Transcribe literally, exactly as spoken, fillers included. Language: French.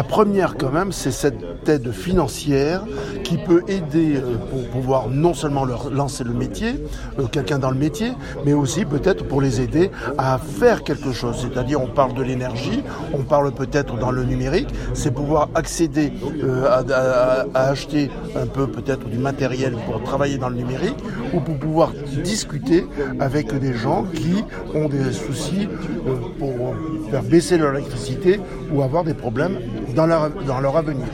La première quand même, c'est cette aide financière qui peut aider euh, pour pouvoir non seulement leur lancer le métier, euh, quelqu'un dans le métier, mais aussi peut-être pour les aider à faire quelque chose. C'est-à-dire on parle de l'énergie, on parle peut-être dans le numérique, c'est pouvoir accéder euh, à, à, à acheter un peu peut-être du matériel pour travailler dans le numérique ou pour pouvoir discuter avec des gens qui ont des soucis euh, pour faire baisser leur électricité ou avoir des problèmes dans leur, dans leur avenir.